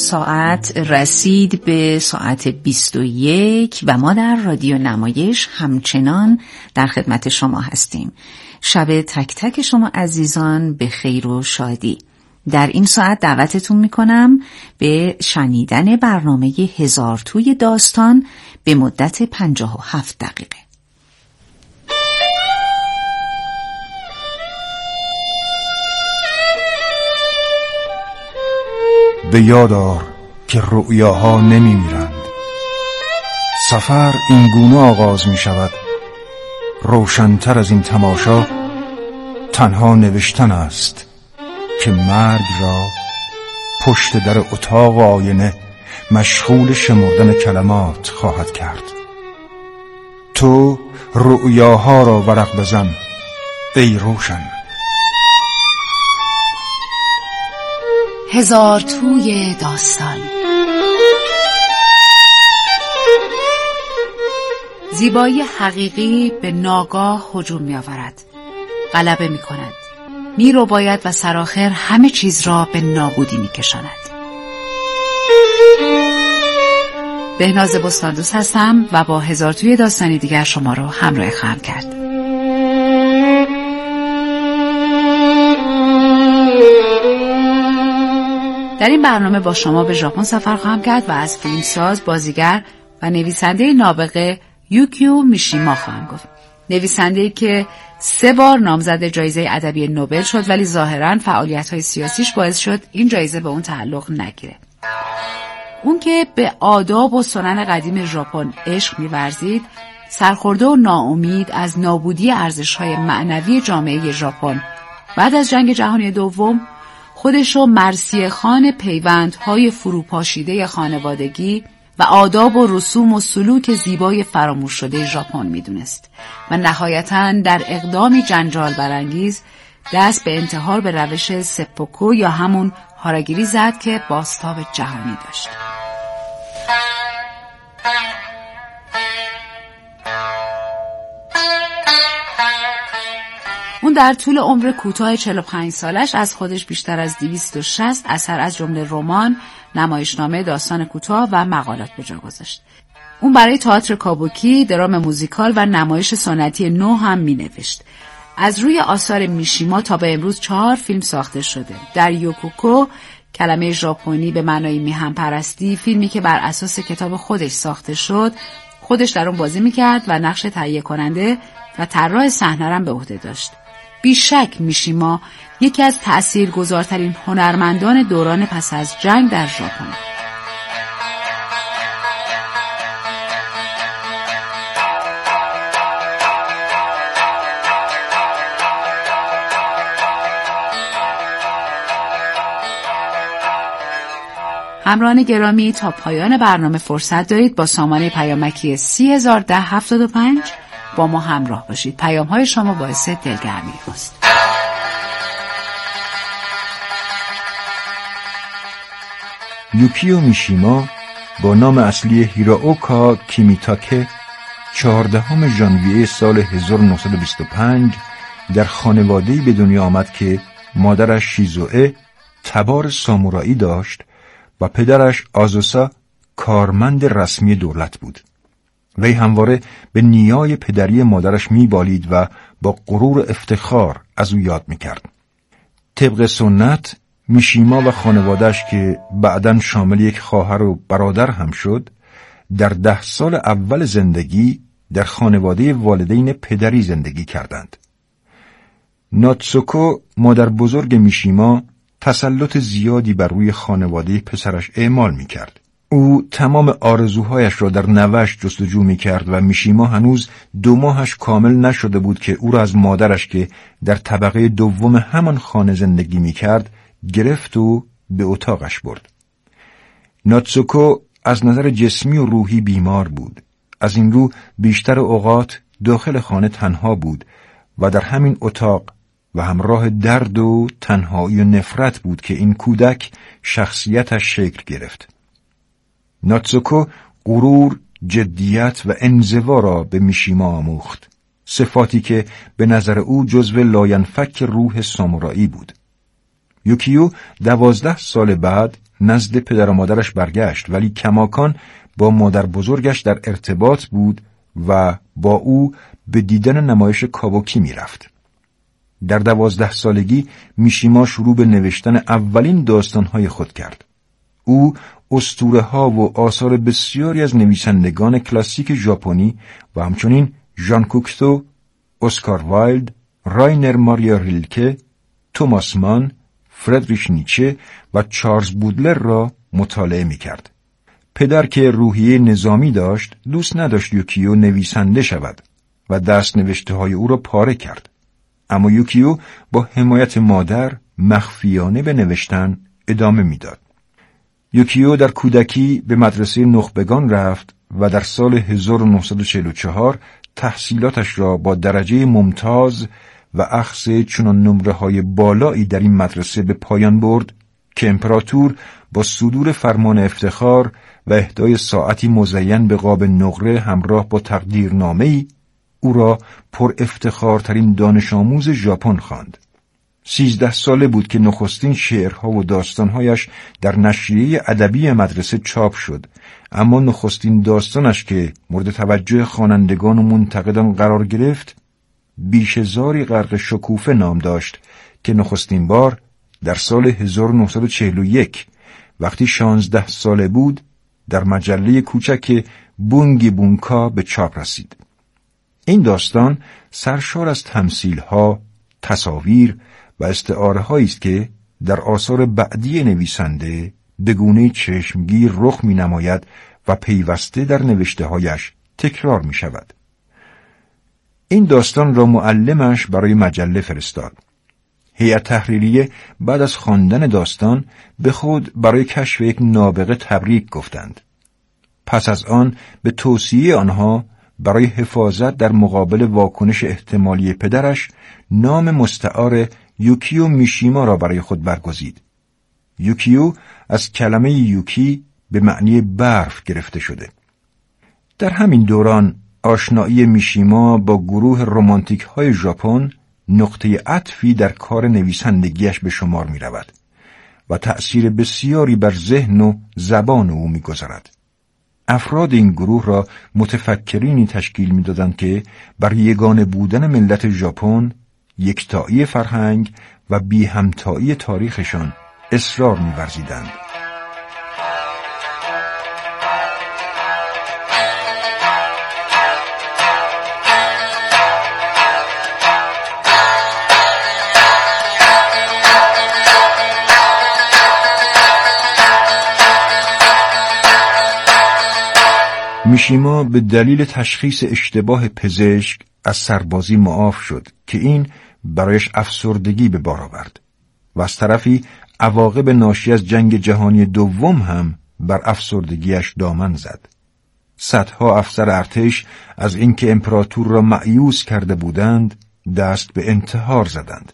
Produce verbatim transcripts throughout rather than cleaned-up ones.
ساعت رسید به ساعت بیست و یک و ما در رادیو نمایش همچنان در خدمت شما هستیم. شب تک تک شما عزیزان به خیر و شادی. در این ساعت دعوتتون میکنم به شنیدن برنامه هزار توی داستان به مدت پنجاه و هفت دقیقه. به یاد آر که رؤیاها نمی میرند. سفر این گونه آغاز می شود. روشن‌تر از این تماشا تنها نوشتن است که مرگ را پشت در اتاق آینه مشغول شمردن کلمات خواهد کرد. تو رؤیاها را ورق بزن ای روشن. هزار توی داستان. زیبایی حقیقی به ناگاه هجوم می آورد، غلبه می کند، می رو باید و سرآخر همه چیز را به نابودی می کشاند. بهناز بستاندوست هستم و با هزار توی داستانی دیگر شما رو همراه خواهم کرد. در این برنامه با شما به ژاپن سفر خواهم کرد و از فیلمساز، بازیگر و نویسنده نابغه یوکیو میشیما خواهم گفت. نویسنده‌ای که سه بار نامزد جایزه ادبی نوبل شد ولی ظاهراً فعالیت‌های سیاسیش باعث شد این جایزه به اون تعلق نگیره. اون که به آداب و سنن قدیم ژاپن عشق می‌ورزید، سرخورده و ناامید از نابودی ارزش‌های معنوی جامعه ژاپن بعد از جنگ جهانی دوم خودش رو مرثیه خوان پیوندهای فروپاشیده خانوادگی و آداب و رسوم و سلوک زیبای فراموش شده ژاپن میدونست و نهایتاً در اقدامی جنجال برانگیز دست به انتحار به روش سپوکو یا همون هاراگیری زد که بازتاب جهانی داشت. اون در طول عمر کوتاه چهل و پنج سالش از خودش بیشتر از دویست و شصت اثر از جمله رمان، نمایشنامه، داستان کوتاه و مقالات به جا گذاشت. اون برای تئاتر کابوکی، درام موزیکال و نمایش سنتی نو هم می‌نوشت. از روی آثار میشیما تا به امروز چهار فیلم ساخته شده. در یوکوکو، کلمه ژاپنی به معنای میهم پرستی، فیلمی که بر اساس کتاب خودش ساخته شد، خودش در اون بازی می‌کرد و نقش تهیه کننده و طراح صحنه را به عهده داشت. بیشک میشیما یکی از تأثیرگذارترین هنرمندان دوران پس از جنگ در ژاپن. همراهان گرامی، تا پایان برنامه فرصت دارید با سامانه پیامکی سی هزار ده هفتاد و پنج با ما همراه باشید. پیام های شما باعث دلگرمی است. یوکیو میشیما با نام اصلی هیراوکا کیمیتاکه چهاردهم ژانویه سال هزار و نهصد و بیست و پنج در خانواده‌ای به دنیا آمد که مادرش شیزوئه تبار سامورایی داشت و پدرش آزوسا کارمند رسمی دولت بود. وی همواره به نیای پدری مادرش میبالید و با غرور و افتخار از او یاد میکرد. طبق سنت میشیما و خانواده‌اش که بعداً شامل یک خواهر و برادر هم شد، در ده سال اول زندگی در خانواده والدین پدری زندگی کردند. ناتسوکو مادر بزرگ میشیما تسلط زیادی بر روی خانواده پسرش اعمال میکرد. او تمام آرزوهایش را در نوه‌اش جستجو میکرد و میشیما هنوز دو ماهش کامل نشده بود که او را از مادرش که در طبقه دوم همان خانه زندگی میکرد گرفت و به اتاقش برد. ناتسوکو از نظر جسمی و روحی بیمار بود. از این رو بیشتر اوقات داخل خانه تنها بود و در همین اتاق و همراه درد و تنهایی و نفرت بود که این کودک شخصیتش شکل گرفت. ناتسوکو غرور، جدیت و انزوا را به میشیما آموخت، صفاتی که به نظر او جزو لاینفک روح سامورایی بود. یوکیو دوازده سال بعد نزد پدر و مادرش برگشت، ولی کماکان با مادر بزرگش در ارتباط بود و با او به دیدن نمایش کابوکی می رفت. در دوازده سالگی میشیما شروع به نوشتن اولین داستانهای خود کرد. او اسطوره ها و آثار بسیاری از نویسندگان کلاسیک ژاپنی و همچنین ژان کوکتو، اسکار وایلد، راینر ماریا ریلکه، توماس مان، فردریش نیچه و چارلز بودلر را مطالعه می کرد. پدر که روحیه نظامی داشت، دوست نداشت یوکیو نویسنده شود و دست نوشته های او را پاره کرد. اما یوکیو با حمایت مادر مخفیانه به نوشتن ادامه میداد. یوکیو در کودکی به مدرسه نخبگان رفت و در سال هزار و نهصد و چهل و چهار تحصیلاتش را با درجه ممتاز و اخذ چنان نمره‌های بالایی در این مدرسه به پایان برد که امپراتور با صدور فرمان افتخار و اهدای ساعتی مزین به قاب نقره همراه با تقدیرنامه‌ای او را پر افتخارترین دانش آموز ژاپن خواند. سیزده ساله بود که نخستین شعرها و داستانهایش در نشریه ادبی مدرسه چاپ شد، اما نخستین داستانش که مورد توجه خوانندگان و منتقدان قرار گرفت بیشه‌زاری غرق شکوفه نام داشت که نخستین بار در سال هزار و نهصد و چهل و یک وقتی شانزده ساله بود در مجله کوچک بونگی بونکا به چاپ رسید. این داستان سرشار از تمثیل‌ها، تصاویر و استعاره‌هایی است که در آثار بعدی نویسنده به گونه‌ای چشمگیر رخ می‌نماید و پیوسته در نوشته‌هایش تکرار می‌شود. این داستان را معلمش برای مجله فرستاد. هیئت تحریریه بعد از خواندن داستان به خود برای کشف یک نابغه تبریک گفتند. پس از آن به توصیه آنها برای حفاظت در مقابل واکنش احتمالی پدرش نام مستعار یوکیو میشیما را برای خود برگزید. یوکیو از کلمه یوکی به معنی برف گرفته شده. در همین دوران آشنایی میشیما با گروه رمانتیک های ژاپن نقطه عطفی در کار نویسندگیش به شمار می رود و تأثیر بسیاری بر ذهن و زبان او می گذارد. افراد این گروه را متفکرینی تشکیل می دادند که بر یگانه بودن ملت ژاپن، یکتایی فرهنگ و بی همتایی تاریخشان اصرار می ورزیدند. میشیما به دلیل تشخیص اشتباه پزشک از سربازی معاف شد که این برایش افسردگی به بار آورد و از طرفی عواقب ناشی از جنگ جهانی دوم هم بر افسردگیش دامن زد. صدها افسر ارتش از اینکه امپراتور را مأیوس کرده بودند دست به انتحار زدند.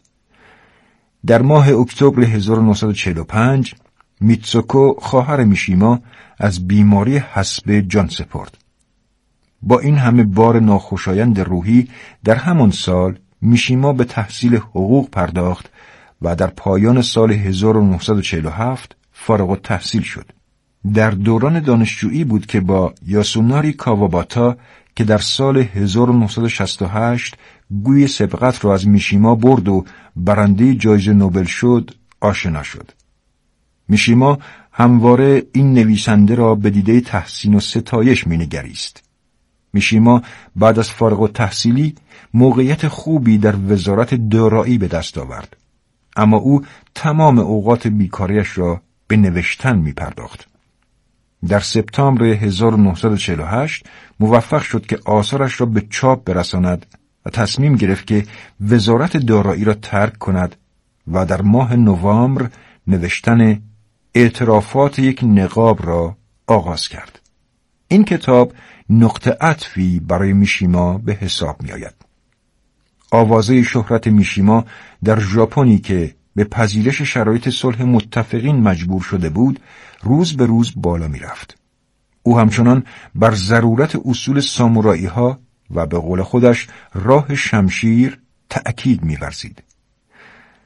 در ماه اکتبر هزار و نهصد و چهل و پنج میتسوکو خواهر میشیما از بیماری حصبه جان سپرد. با این همه بار ناخوشایند روحی در همان سال میشیما به تحصیل حقوق پرداخت و در پایان سال هزار و نهصد و چهل و هفت فارغ التحصیل شد. در دوران دانشجویی بود که با یاسوناری کاواباتا که در سال هزار و نهصد و شصت و هشت گوی سبقت را از میشیما برد و برنده جایزه نوبل شد آشنا شد. میشیما همواره این نویسنده را به دیده تحسین و ستایش مینگریست. میشیما بعد از فارغ التحصیلی موقعیت خوبی در وزارت دارایی به دست آورد، اما او تمام اوقات بیکاریش را به نوشتن می پرداخت. در سپتامبر هزار و نهصد و چهل و هشت موفق شد که آثارش را به چاپ برساند و تصمیم گرفت که وزارت دارایی را ترک کند و در ماه نوامبر نوشتن اعترافات یک نقاب را آغاز کرد. این کتاب نقطه عطفی برای میشیما به حساب می آید. آوازه شهرت میشیما در ژاپنی که به پذیرش شرایط صلح متفقین مجبور شده بود روز به روز بالا می رفت. او همچنان بر ضرورت اصول سامورایی ها و به قول خودش راه شمشیر تأکید می ورزید.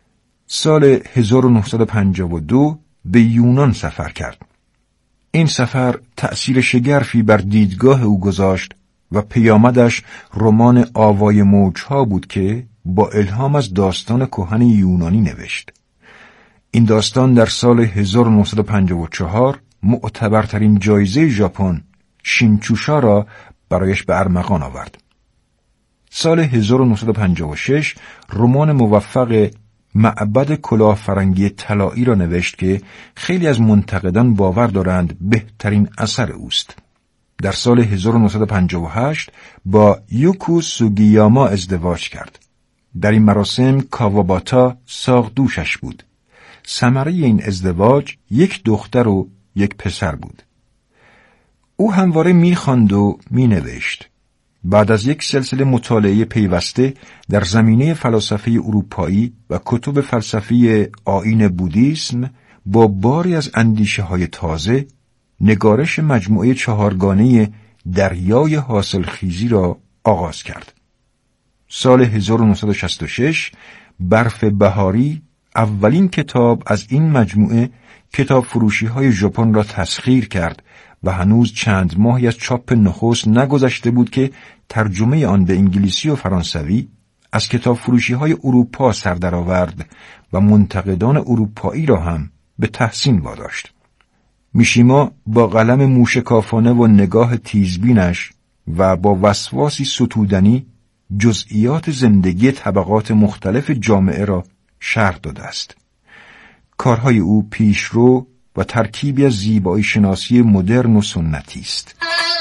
سال هزار و نهصد و پنجاه و دو به یونان سفر کرد. این سفر تأثیر شگرفی بر دیدگاه او گذاشت و پیامدش رمان آوای موجها بود که با الهام از داستان کهن یونانی نوشت. این داستان در سال هزار و نهصد و پنجاه و چهار معتبرترین جایزه ژاپن شینچوشا را برایش به ارمغان آورد. سال هزار و نهصد و پنجاه و شش رمان موفق معبد کلاه فرنگی طلایی را نوشت که خیلی از منتقدان باور دارند بهترین اثر اوست. در سال هزار و نهصد و پنجاه و هشت با یوکو سوگیاما ازدواج کرد. در این مراسم کاواباتا ساقدوشش بود. ثمره این ازدواج یک دختر و یک پسر بود. او همواره می‌خواند و می‌نوشت. بعد از یک سلسله مطالعه پیوسته در زمینه فلاسفه اروپایی و کتب فلسفی آیین بودیسم با باری از اندیشه‌های تازه، نگارش مجموعه چهارگانه دریای حاصلخیزی را آغاز کرد. سال هزار و نهصد و شصت و شش برف بهاری اولین کتاب از این مجموعه کتاب فروشی های ژاپن را تسخیر کرد و هنوز چند ماهی از چاپ نخست نگذشته بود که ترجمه آن به انگلیسی و فرانسوی از کتاب فروشی های اروپا سر درآورد و منتقدان اروپایی را هم به تحسین واداشت. میشیما با قلم موشکافانه و نگاه تیزبینش و با وسواسی ستودنی جزئیات زندگی طبقات مختلف جامعه را شرح داده است. کارهای او پیشرو و ترکیبی از زیبایی شناسی مدرن و سنتی است.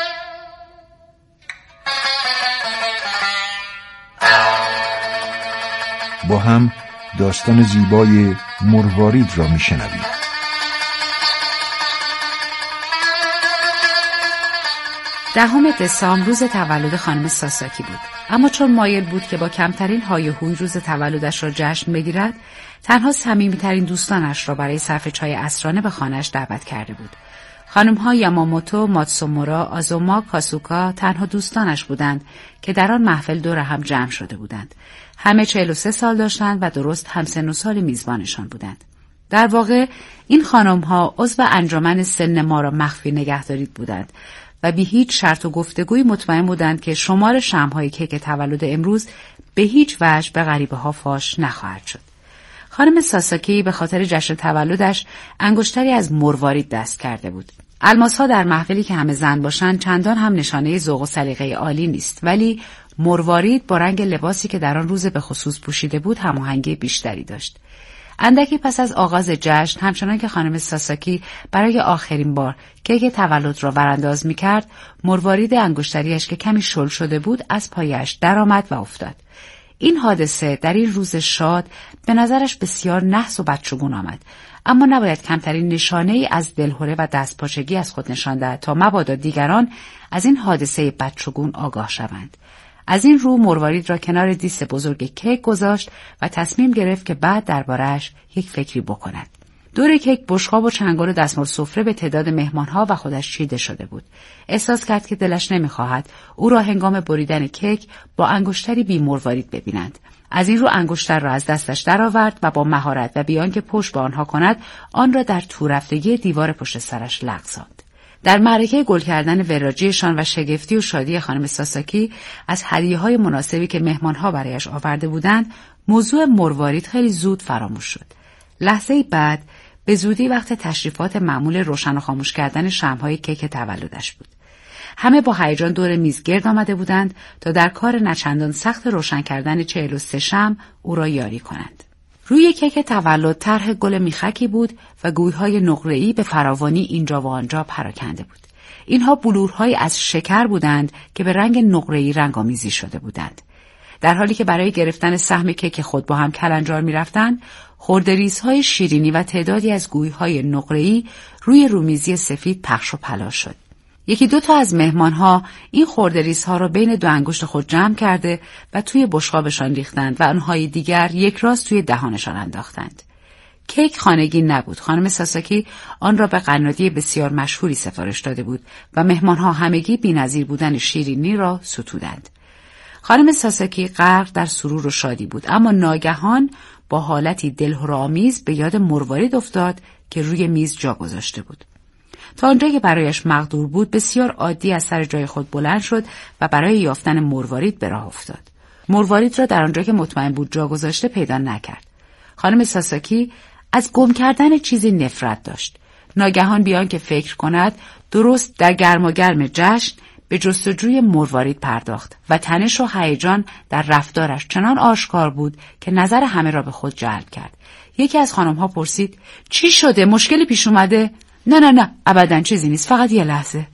با هم داستان زیبای مروارید را میشنویم. دهم دسامبر روز تولد خانم ساساکی بود، اما چون مایل بود که با کمترین های هوی روز تولدش را جشن بگیرد، تنها صمیمی‌ترین دوستانش را برای صرف چای عصرانه به خانه‌اش دعوت کرده بود. خانم‌ها یاماموتو، ماتسومورا، آزوما، کاسوکا تنها دوستانش بودند که در آن محفل دور هم جمع شده بودند. همه چهل و سه سال داشتند و درست همسن و سال میزبانشان بودند. در واقع این خانم‌ها عضو انجمن سن ما را مخفی نگهدارید بودند و بی هیچ شرط و گفتگوی مطمئن بودند که شمار شمع‌های کیک تولد امروز به هیچ وجه به غریبه‌ها فاش نخواهد شد. خانم ساساکی به خاطر جشن تولدش انگشتری از مروارید دست کرده بود. الماس‌ها در محفلی که همه زن باشند چندان هم نشانه ذوق و سلیقه عالی نیست، ولی مروارید با رنگ لباسی که در آن روز به خصوص پوشیده بود هماهنگی بیشتری داشت. اندکی پس از آغاز جشن، همچنان که خانم ساساکی برای آخرین بار کیک تولد را ورانداز می‌کرد، مروارید انگشتریش که کمی شل شده بود از پایش درآمد و افتاد. این حادثه در این روز شاد به نظرش بسیار نحس و بچگون آمد، اما نباید کمترین نشانه‌ای از دلهره و دستپاچگی از خود نشان دهد تا مبادا دیگران از این حادثه بچگون آگاه شوند. از این رو مروارید را کنار دیس بزرگ کیک گذاشت و تصمیم گرفت که بعد درباره‌اش یک فکری بکند. دور کیک بشقاب و چنگال و دستمال سفره به تعداد مهمانها و خودش چیده شده بود. احساس کرد که دلش نمی‌خواهد او را هنگام بریدن کیک با انگشتری بی مروارید ببینند. از این رو انگشتر را از دستش درآورد و با مهارت و بیان که پشت به آنها کند، آن را در تورفتگی دیوار پشت سرش لغزاند. در معرکه گل کردن وراجیشان و شگفتی و شادی خانم ساساکی از هدیه‌های مناسبی که مهمانها برایش آورده بودند، موضوع مروارید خیلی زود فراموش شد. لحظه‌ای بعد به زودی وقت تشریفات معمول روشن و خاموش کردن شمع‌های کیک تولدش بود. همه با هیجان دور میز گرد آمده بودند تا در کار نچندان سخت روشن کردن چهل و سه شمع او را یاری کنند. روی کیک تولد طرح گل میخکی بود و گوی‌های نقره‌ای به فراوانی اینجا و آنجا پراکنده بود. اینها بلورهایی از شکر بودند که به رنگ نقره‌ای رنگامیزی شده بودند. در حالی که برای گرفتن سهم کیک خود با هم کلنجار می‌رفتند، خردریزهای شیرینی و تعدادی از گوی‌های نقره‌ای روی رومیزی سفید پخش و پلا شد. یکی دو تا از مهمانها این خردریزها را بین دو انگشت خود جمع کرده و توی بشقابشان ریختند و آنهای دیگر یک راست توی دهانشان انداختند. کیک خانگی نبود. خانم ساساکی آن را به قنادی بسیار مشهوری سفارش داده بود و مهمانها همگی بی‌نظیر بودن شیرینی را ستودند. خانم ساساکی غرق در سرور و شادی بود، اما ناگهان با حالتی دلهره‌آمیز به یاد مروارید افتاد که روی میز جا گذاشته بود. تا آنجا که برایش مقدور بود بسیار عادی از سر جای خود بلند شد و برای یافتن مروارید به راه افتاد. مروارید را در آنجا که مطمئن بود جا گذاشته پیدا نکرد. خانم ساساکی از گم کردن چیزی نفرت داشت. ناگهان بیان که فکر کند درست در گرم و گرم جشن به جستجوی مروارید پرداخت و تنش و هیجان در رفتارش چنان آشکار بود که نظر همه را به خود جلب کرد. یکی از خانم‌ها پرسید: چی شده؟ مشکلی پیش اومده؟ نه نه نه ابداً چیزی نیست، فقط یه لحظه.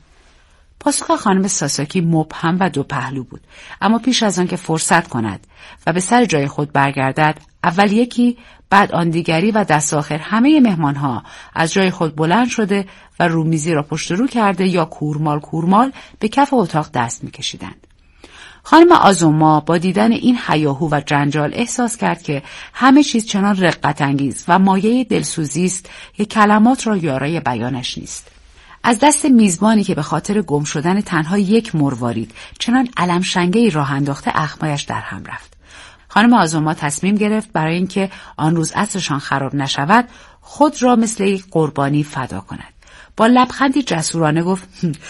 پاسخ خانم ساساکی مبهم و دو پهلو بود، اما پیش از آن که فرصت کند و به سر جای خود برگردد، اول یکی بعد آن دیگری و دست آخر همه مهمانها از جای خود بلند شده و رومیزی را پشت رو کرده یا کورمال کورمال به کف اتاق دست می‌کشیدند. خانم آزوما با دیدن این هیاهو و جنجال احساس کرد که همه چیز چنان رقت انگیز و مایه دلسوزی است که کلمات را یارای بیانش نیست. از دست میزبانی که به خاطر گم شدن تنها یک مروارید چنان علمشنگه‌ای راه انداخته اخمایش در هم رفت. خانم آزوما تصمیم گرفت برای اینکه آن روز عصرشان خراب نشود خود را مثل یک قربانی فدا کند. با لبخندی جسورانه گفت: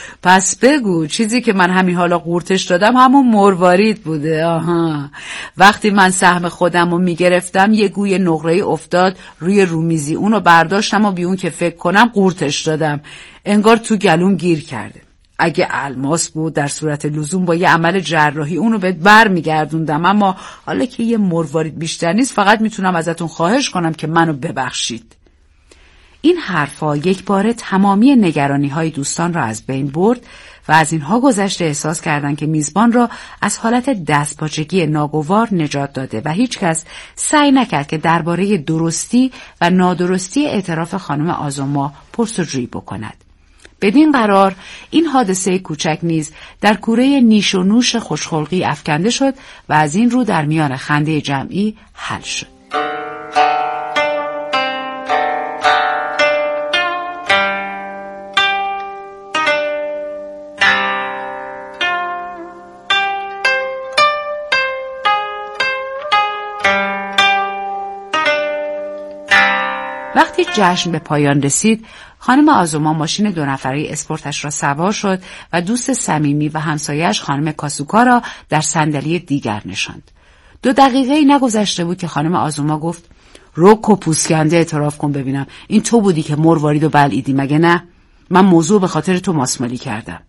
پس بگو چیزی که من همین حالا قورتش دادم همون مروارید بوده. آها، وقتی من سهم خودم رو میگرفتم یه گوی نقره‌ای افتاد روی رومیزی، اونو برداشتم و بی اون که فکر کنم قورتش دادم، انگار تو گلوم گیر کرده. اگه الماس بود در صورت لزوم با یه عمل جراحی اونو بهت بر میگردوندم، اما حالا که یه مروارید بیشتر نیست فقط میتونم ازتون خواهش کنم که منو ببخشید. این حرفا یک باره تمامی نگرانی های دوستان را از بین برد و از اینها گذشته احساس کردند که میزبان را از حالت دستپاچگی ناگوار نجات داده و هیچ کس سعی نکرد که درباره درستی و نادرستی اعتراف خانم آزوما پرسجویی بکند. بدین قرار این حادثه کوچک نیز در کوره نیش و نوش خوشخلقی افکنده شد و از این رو در میان خنده جمعی حل شد. وقتی جشن به پایان رسید، خانم آزوما ماشین دو نفره اسپورتش را سوار شد و دوست صمیمی و همسایه‌اش خانم کاسوکا را در صندلی دیگر نشاند. دو دقیقه‌ای نگذشته بود که خانم آزوما گفت: روکو پوسکنده اعتراف کن ببینم، این تو بودی که مروارید و بلعیدی مگه نه؟ من موضوع به خاطر تو ماسمالی کردم.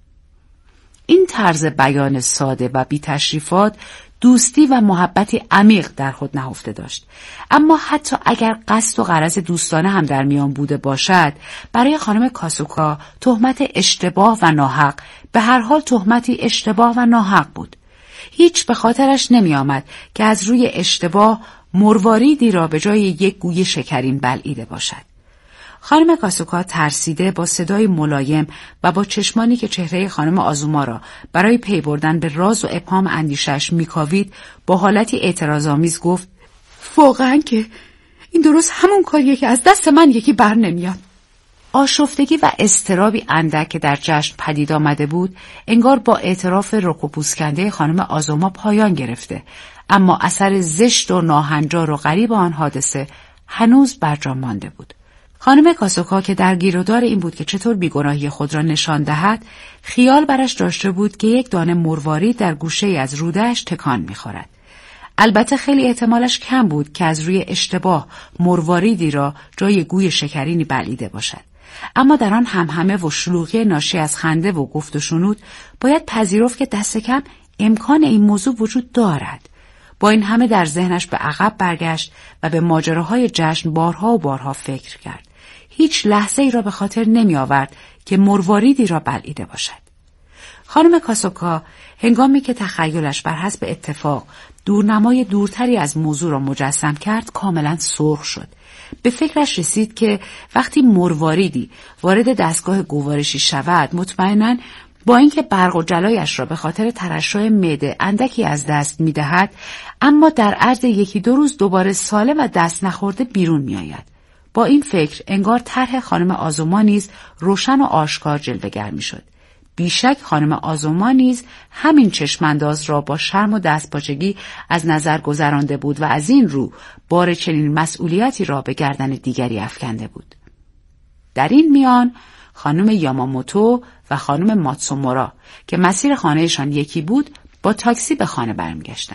این طرز بیان ساده و بی تشریفات دوستی و محبتی عمیق در خود نهفته داشت. اما حتی اگر قصد و غرض دوستانه هم در میان بوده باشد، برای خانم کاسوکا تهمت اشتباه و ناحق به هر حال تهمتی اشتباه و ناحق بود. هیچ به خاطرش نمی آمد که از روی اشتباه مرواریدی را به جای یک گوی شکرین بلعیده باشد. خانم کاسوکا ترسیده با صدای ملایم و با چشمانی که چهره خانم آزوما را برای پی بردن به راز و ابهام اندیشش میکاوید با حالتی اعتراض‌آمیز گفت: واقعاً که این درست همون کاریه که از دست من یکی بر نمیاد. آشفتگی و اضطرابی اندک که در جشن پدید آمده بود انگار با اعتراف رک و پوسکنده خانم آزوما پایان گرفته، اما اثر زشت و ناهنجار و غریب آن حادثه هنوز برجا مانده بود. خانم کاسوکا که در گیرودار این بود که چطور بیگناهی خود را نشان دهد، خیال برش داشته بود که یک دانه مروارید در گوشه از روده‌اش تکان می‌خورد. البته خیلی احتمالش کم بود که از روی اشتباه مرواریدی را جای گوی شکرینی بلعیده باشد. اما در آن همهمه و شلوغی ناشی از خنده و گفت و شنود باید پذیرفت که دست کم امکان این موضوع وجود دارد. با این همه در ذهنش به عقب برگشت و به ماجراهای جشن بارها و بارها فکر کرد. هیچ لحظه ای را به خاطر نمی آورد که مرواریدی را بلعیده باشد. خانم کاسوکا هنگامی که تخیلش بر حسب اتفاق دورنمای دورتری از موضوع را مجسم کرد کاملا سرخ شد. به فکرش رسید که وقتی مرواریدی وارد دستگاه گوارشی شود مطمئناً با اینکه برق و جلایش را به خاطر ترشح معده اندکی از دست می دهد، اما در عرض یکی دو روز دوباره سالم و دست نخورده بیرون می آید. با این فکر انگار طرح خانم آزوما نیز روشن و آشکار جلوه‌گر می شد. بیشک خانم آزوما نیز همین چشمانداز را با شرم و دستپاچگی از نظر گذرانده بود و از این رو بار چنین مسئولیتی را به گردن دیگری افکنده بود. در این میان خانم یاماموتو و خانم ماتسومورا که مسیر خانهشان یکی بود با تاکسی به خانه برمیگشتند.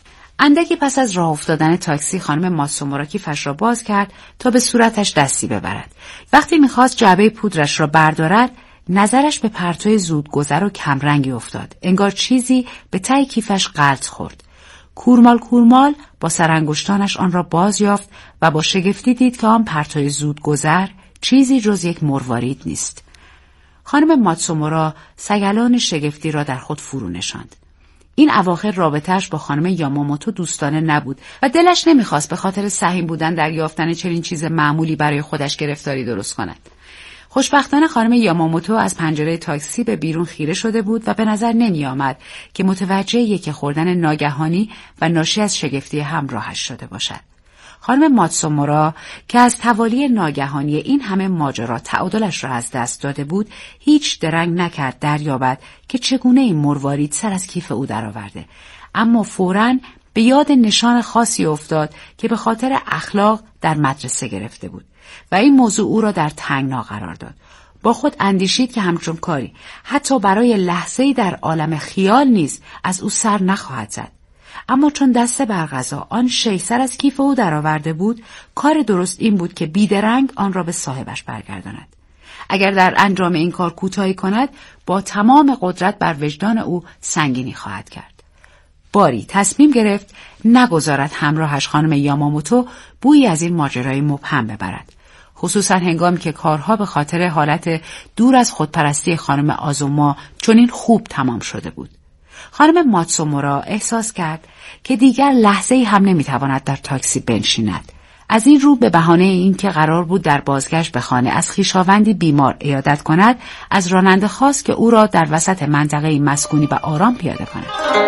اندکی پس از راه افتادن تاکسی خانم ماتسومورا کیفش را باز کرد تا به صورتش دستی ببرد. وقتی میخواست جعبه پودرش را بردارد نظرش به پرتوی زودگذر و کمرنگی افتاد. انگار چیزی به ته کیفش غلط خورد. کورمال کورمال با سرانگشتانش آن را باز یافت و با شگفتی دید که آن پرتوی زودگذر چیزی جز یک مروارید نیست. خانم ماتسومورا سیلان شگفتی را در خود فرو نشاند. این اواخر رابطه‌اش با خانم یاماموتو دوستانه نبود و دلش نمیخواست به خاطر سهیم بودن در یافتن چنین چیز معمولی برای خودش گرفتاری درست کند. خوشبختانه خانم یاماموتو از پنجره تاکسی به بیرون خیره شده بود و به نظر نمی آمد که متوجه یک خوردن ناگهانی و ناشی از شگفتی همراهش شده باشد. خانم ماتسومورا که از توالی ناگهانی این همه ماجرا تعادلش را از دست داده بود، هیچ درنگ نکرد دریابد که چگونه این مروارید سر از کیف او درآورده، اما فوراً به یاد نشان خاصی افتاد که به خاطر اخلاق در مدرسه گرفته بود و این موضوع او را در تنگنا قرار داد. با خود اندیشید که همچون کاری حتی برای لحظه‌ای در عالم خیال نیز از او سر نخواهد زد. اما چون دست بر قضا آن شی سر از کیف او درآورده بود، کار درست این بود که بیدرنگ آن را به صاحبش برگرداند. اگر در انجام این کار کوتاهی کند، با تمام قدرت بر وجدان او سنگینی خواهد کرد. باری تصمیم گرفت نگذارد همراهش خانم یاماموتو بویی از این ماجرای مبهم ببرد، خصوصا هنگامی که کارها به خاطر حالت دور از خودپرستی خانم آزوما چنین خوب تمام شده بود. خانم ماتسومورا احساس کرد که دیگر لحظه‌ای هم نمیتواند در تاکسی بنشیند. از این رو به بهانه اینکه قرار بود در بازگشت به خانه از خویشاوندی بیمار عیادت کند، از راننده خواست که او را در وسط منطقه مسکونی و آرام پیاده کند.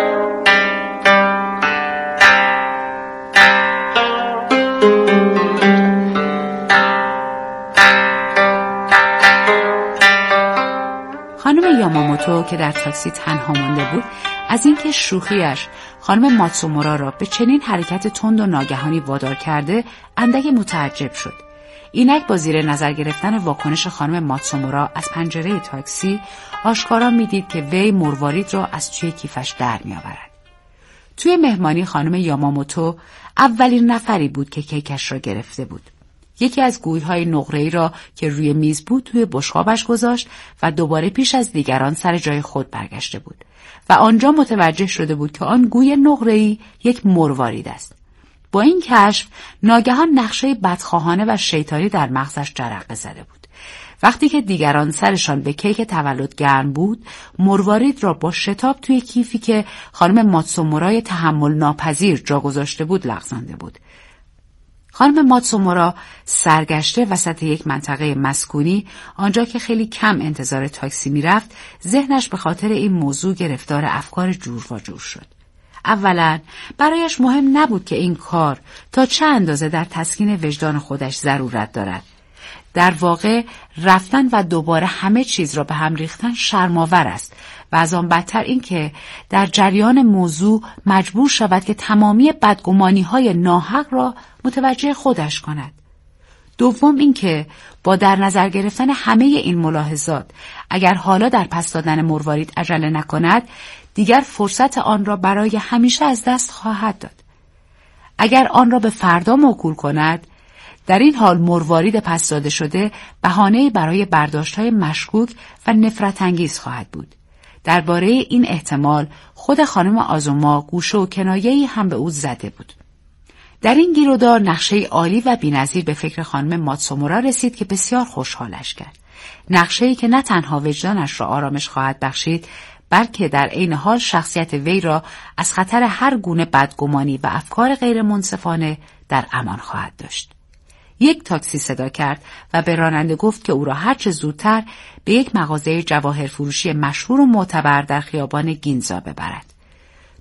خانم یاماموتو که در تاکسی تنها مانده بود، از اینکه شوخیش خانم ماتسومورا را به چنین حرکت تند و ناگهانی وادار کرده اندکی متعجب شد. اینک با زیر نظر گرفتن واکنش خانم ماتسومورا از پنجره تاکسی آشکارا میدید که وی مروارید را از توی کیفش در میآورد. توی مهمانی خانم یاماموتو اولین نفری بود که کیکش را گرفته بود. یکی از گوی‌های نقره‌ای را که روی میز بود توی بشقابش گذاشت و دوباره پیش از دیگران سر جای خود برگشته بود و آنجا متوجه شده بود که آن گوی نقره‌ای یک مروارید است. با این کشف ناگهان نقشه بدخواهانه و شیطانی در مغزش جرقه زده بود. وقتی که دیگران سرشان به کیک تولد گرم بود، مروارید را با شتاب توی کیفی که خانم ماتسومورای تحمل ناپذیر جا گذاشته بود لغزانده بود. خانم ماتسومورا سرگشته وسط یک منطقه مسکونی، آنجا که خیلی کم انتظار تاکسی میرفت، ذهنش به خاطر این موضوع گرفتار افکار جور و جور شد. اولا برایش مهم نبود که این کار تا چه اندازه در تسکین وجدان خودش ضرورت دارد. در واقع رفتن و دوباره همه چیز را به هم ریختن شرم‌آور است و از آن بدتر این که در جریان موضوع مجبور شود که تمامی بدگمانی‌های ناحق را متوجه خودش کند. دوم این که با در نظر گرفتن همه این ملاحظات اگر حالا در پس دادن مروارید عجله نکند، دیگر فرصت آن را برای همیشه از دست خواهد داد. اگر آن را به فردا موکول کند، در این حال مروارید پس داده شده بهانه‌ای برای برداشت‌های مشکوک و نفرت انگیز خواهد بود. درباره این احتمال خود خانم آزوما گوشه و کنایه‌ای هم به او زده بود. در این گیرودار نقشه عالی و بی‌نظیر به فکر خانم ماتسومورا رسید که بسیار خوشحالش کرد. نقشه‌ای که نه تنها وجدانش را آرامش خواهد بخشید، بلکه در عین حال شخصیت وی را از خطر هر گونه بدگمانی و افکار غیر منصفانه در امان خواهد داشت. یک تاکسی صدا کرد و به راننده گفت که او را هرچه زودتر به یک مغازه جواهر فروشی مشهور و معتبر در خیابان گینزا ببرد.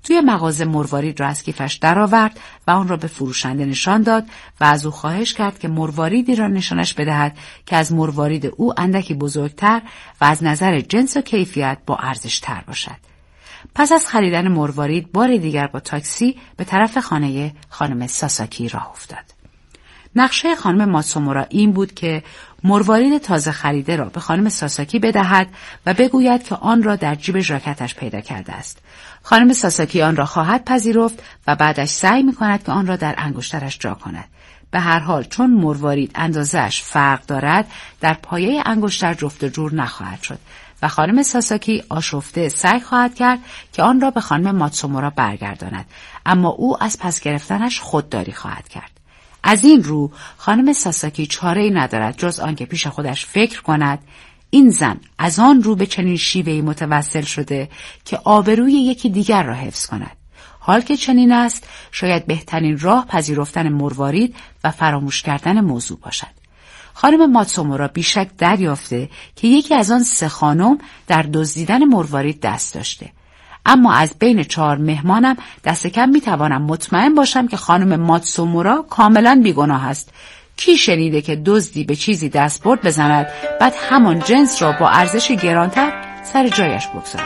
توی مغازه مروارید را از کیفش درآورد و آن را به فروشنده نشان داد و از او خواهش کرد که مرواریدی را نشانش بدهد که از مروارید او اندکی بزرگتر و از نظر جنس و کیفیت با ارزش تر باشد. پس از خریدن مروارید بار دیگر با تاکسی به طرف خانه خانم ساساکی راه افتاد. نقشه خانم ماتسومورا این بود که مروارید تازه خریده را به خانم ساساکی بدهد و بگوید که آن را در جیب ژاکتش پیدا کرده است. خانم ساساکی آن را خواهد پذیرفت و بعدش سعی می‌کند که آن را در انگشترش جا کند. به هر حال چون مروارید اندازه‌اش فرق دارد، در پایه انگشتر جفت و جور نخواهد شد و خانم ساساکی آشفته سعی خواهد کرد که آن را به خانم ماتسومورا برگرداند، اما او از پس گرفتنش خودداری خواهد کرد. از این رو خانم ساساکی چاره‌ای ندارد جز آنکه پیش خودش فکر کند این زن از آن رو به چنین شیوهی متوسل شده که آبروی یکی دیگر را حفظ کند. حال که چنین است، شاید بهترین راه پذیرفتن مروارید و فراموش کردن موضوع باشد. خانم ماتسومورا بیشک دریافته که یکی از آن سه خانم در دزدیدن مروارید دست داشته. اما از بین چهار مهمانم دست کم میتوانم مطمئن باشم که خانم ماتسومورا کاملا بیگناه است. کی شنیده که دزدی به چیزی دست برد بزند بعد همان جنس را با ارزش گرانتر سر جایش بگذارد؟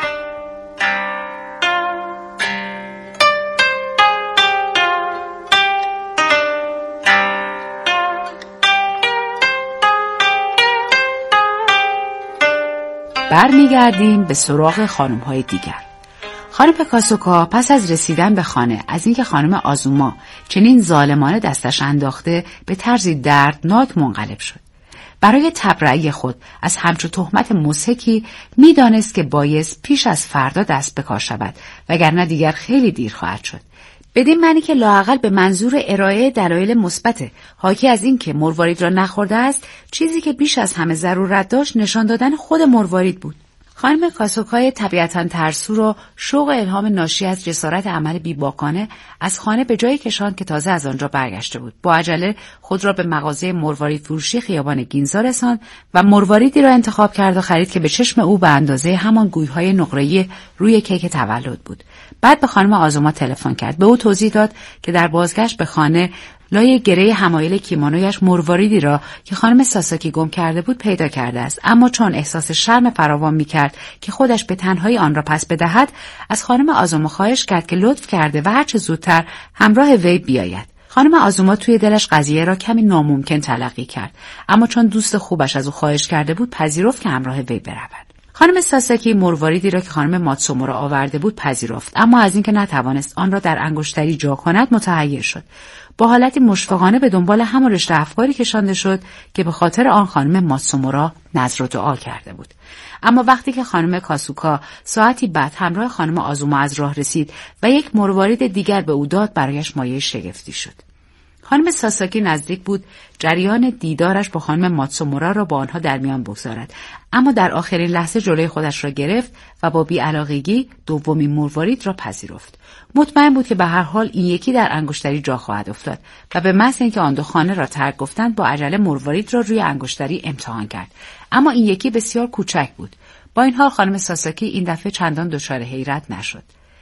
برمیگردیم به سراغ خانم‌های دیگر. خانم کاسوکا پس از رسیدن به خانه از اینکه خانم آزوما چنین ظالمانه دستش انداخته به طرزی دردناک منقلب شد. برای تبرئه خود از همچو تهمت مضحکی میدانست که بایست پیش از فردا دست به کار شود وگرنه دیگر خیلی دیر خواهد شد. بدین معنی که لااقل به منظور ارائه دلایل مثبت حاکی از این که مروارید را نخورده است، چیزی که بیش از همه ضرورت داشت نشان دادن خود مروارید بود. خانم کاسوکای طبیعتاً ترسو را شوق الهام ناشی از جسارت عمل بیباکانه از خانه به جایی کشاند که تازه از آنجا برگشته بود. با عجله خود را به مغازه مروارید فروشی خیابان گینزا رساند و مرواریدی را انتخاب کرد و خرید که به چشم او به اندازه همان گوی‌های نقره‌ای روی کیک تولد بود. بعد به خانم آزوما تلفن کرد. به او توضیح داد که در بازگشت به خانه لای گره حمایل کیمونویش مرواریدی را که خانم ساساکی گم کرده بود پیدا کرده است، اما چون احساس شرم فراوان می‌کرد که خودش به تنهایی آن را پس بدهد، از خانم آزوما خواهش کرد که لطف کرده و هر چه زودتر همراه وی بیاید. خانم آزوما توی دلش قضیه را کمی ناممکن تلقی کرد، اما چون دوست خوبش از او خواهش کرده بود پذیرفت که همراه وی برود. خانم ساساکی مرواریدی را که خانم ماتسومورا آورده بود پذیرفت، اما از اینکه نتوانست آن را در انگشتری جا کند متحیر شد. با حالتی مشفقانه به دنبال همان رشته افکاری کشانده شد که به خاطر آن خانم ماتسومورا نذر و دعا کرده بود. اما وقتی که خانم کاسوکا ساعتی بعد همراه خانم آزوما از راه رسید و یک مروارید دیگر به او داد، برایش مایه شگفتی شد. خانم ساساکی نزدیک بود جریان دیدارش با خانم ماتسومورا را با آنها در میان بگذارد، اما در آخرین لحظه جلوی خودش را گرفت و با بی‌علاقگی دومین مروارید را پذیرفت. مطمئن بود که به هر حال این یکی در انگشتری جا خواهد افتاد و به محض اینکه آن دو خانه را ترک گفتند با عجله مروارید را روی انگشتری امتحان کرد، اما این یکی بسیار کوچک بود. با این حال خانم ساساکی این دفعه چندان دچار حیرت نشد.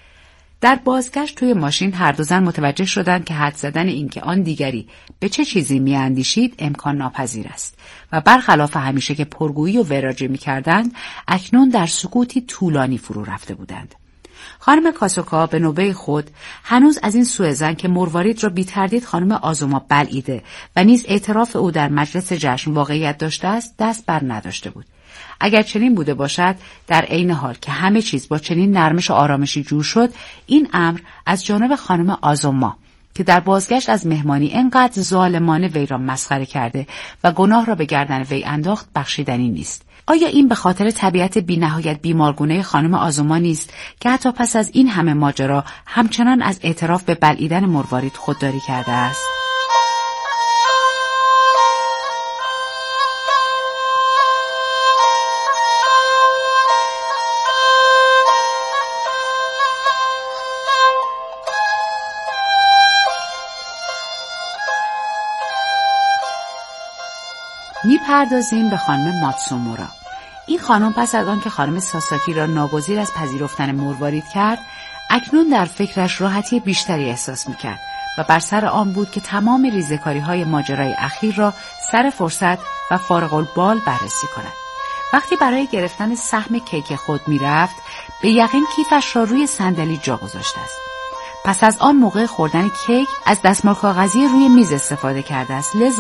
در بازگشت توی ماشین هر دو زن متوجه شدند که حد زدن این که آن دیگری به چه چیزی میاندیشید امکان ناپذیر است و برخلاف همیشه که پرگویی و وراجی میکردند، اکنون در سکوتی طولانی فرو رفته بودند. خانم کاسوکا به نوبه خود هنوز از این سوء ظن که مروارید را بی تردید خانم آزوما بلعیده و نیز اعتراف او در مجلس جشن واقعیت داشته است دست بر نداشته بود. اگر چنین بوده باشد، در عین حال که همه چیز با چنین نرمش و آرامشی جور شد، این امر از جانب خانم آزوما که در بازگشت از مهمانی انقدر ظالمانه وی را مسخره کرده و گناه را به گردن وی انداخت بخشیدنی نیست. آیا این به خاطر طبیعت بی‌نهایت بیمارگونه خانم آزوما نیست که حتی پس از این همه ماجرا همچنان از اعتراف به بلعیدن مروارید خودداری کرده است؟ میپردازیم به خانم ماتسومورا. این خانم پس از آن که خانم ساساکی را ناگزیر از پذیرفتن مروارید کرد، اکنون در فکرش راحتی بیشتری احساس میکرد و بر سر آن بود که تمام ریزه‌کاری‌های ماجرای اخیر را سر فرصت و فارغ البال بررسی کند. وقتی برای گرفتن سهم کیک خود میرفت، به یقین کیفش را روی صندلی جا گذاشته است. پس از آن موقع خوردن کیک از دستمال کاغذی روی میز استفاده کرده است. لذا